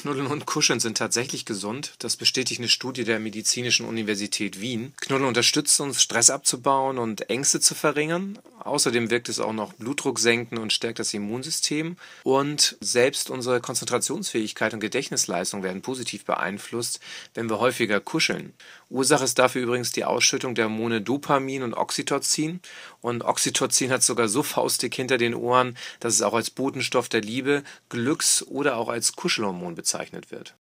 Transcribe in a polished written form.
Knuddeln und Kuscheln sind tatsächlich gesund. Das bestätigt eine Studie der Medizinischen Universität Wien. Knuddeln unterstützt uns, Stress abzubauen und Ängste zu verringern. Außerdem wirkt es auch noch Blutdruck senken und stärkt das Immunsystem. Und selbst unsere Konzentrationsfähigkeit und Gedächtnisleistung werden positiv beeinflusst, wenn wir häufiger kuscheln. Ursache ist dafür übrigens die Ausschüttung der Hormone Dopamin und Oxytocin. Und Oxytocin hat sogar so faustdick hinter den Ohren, dass es auch als Botenstoff der Liebe, Glücks- oder auch als Kuschelhormon bezeichnet wird.